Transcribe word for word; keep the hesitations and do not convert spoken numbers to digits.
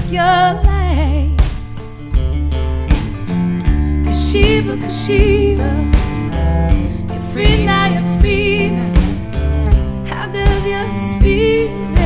your lights. Kashiva, Kashiva, you're free now, you're free now. How does your spirit